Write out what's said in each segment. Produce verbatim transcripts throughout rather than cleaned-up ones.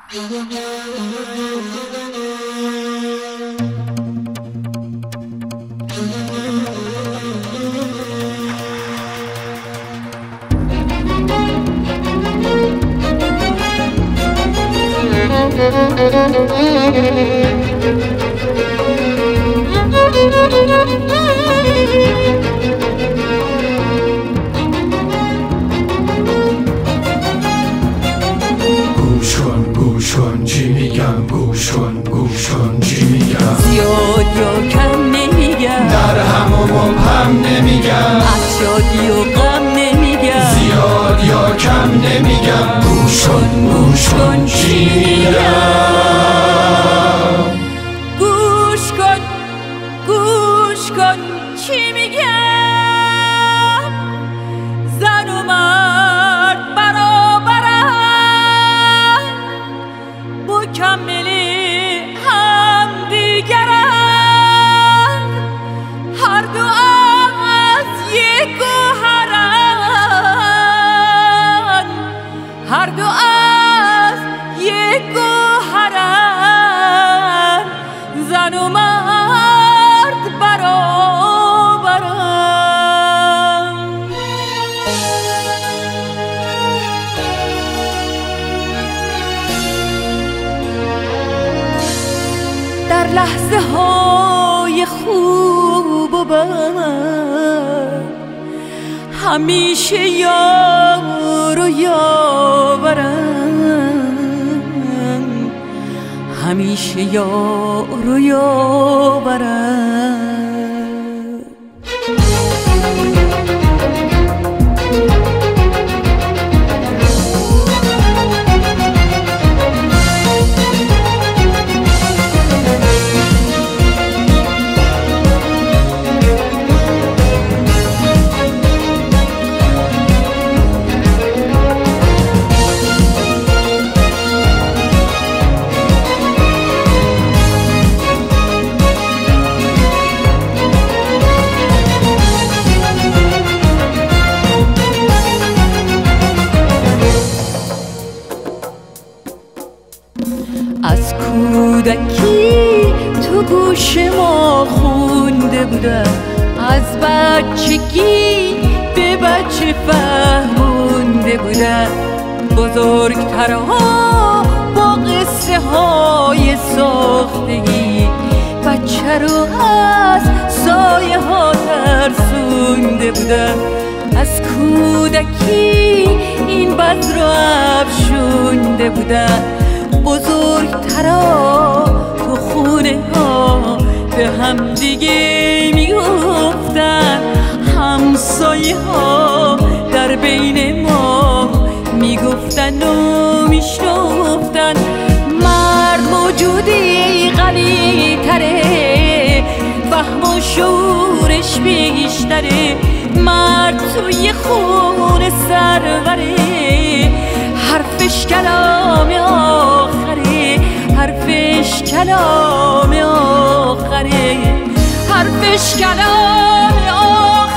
گوش کن گوش کن چی میگم، گوش کن گوش کن چی میگم. زیاد یا کم نمیگم، در هم و مبهم نمیگم، از شادی و غم نمیگم. زیاد یا کم نمیگم. گوش کن گوش کن چی میگم. گوش کن گوش کن چی میگم. زن و مرد برابرن، مکملی هم دیگرن. هر دو از یک گوهرن، هر دو از یک گوهرن. زن و مرد برابرن. در لحظه های خوب و بد همیشه یار و یاورم، همیشه یار و یاورم. از کودکی تو گوش ما خونده بودم، از بچگی به بچه فهمونده بودم. بزرگترها با قصه های ساختگی بچه رو از سایه ها ترسونده بودم. از کودکی این بذر رو افشونده بودم. بزرگترا تو خونه ها به هم دیگه میگفتن، همسایه ها در بین ما میگفتن و میشنفتن. مرد موجودی قوی تره، فهم و شعورش بیشتره. مرد توی خون سروره، حرفش کلام آخره، حرفش کلام آخره، حرفش کلام آخره.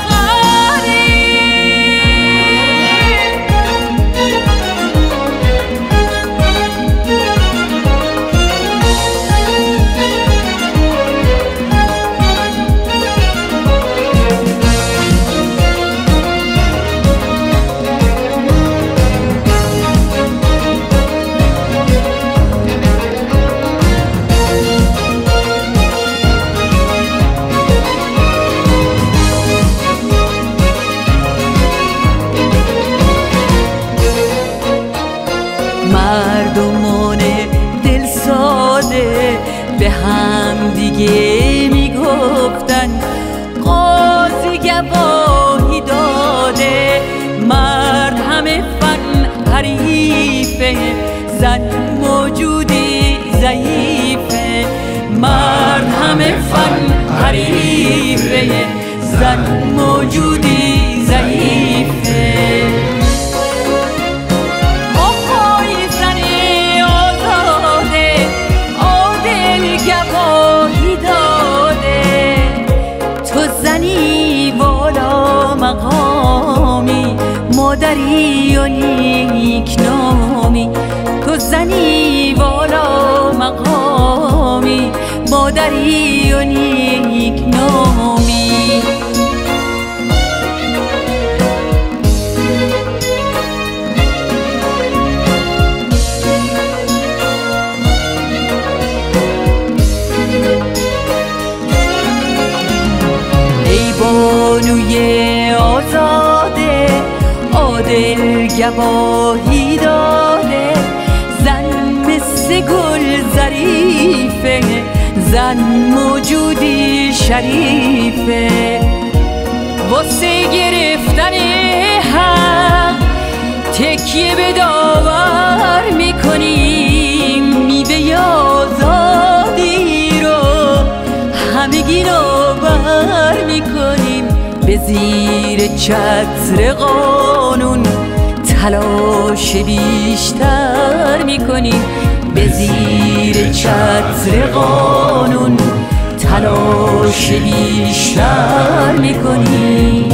مردمان دل ساده به هم دیگه میگفتن، قاضی گواهی داده. مرد همه فن حریفه، زن موجودی ضعیفه. مرد همه فن حریفه، زن موجودی ضعیفه. مادری پدری و نیک نامی، تو زنی والا مقامی، مادری و نیک نامی. ای بانوی آزاده، عادل گواهی داده، زن مثل گل ظریفه، زن موجودی شریفه. واسه گرفتن حق تکیه به داور میکنیم، میوه آزادی رو همگی نوبر میکنیم. به زیر چتر قانون تلاش بیشتر میکنیم، به زیر چتر قانون تلاش بیشتر میکنیم.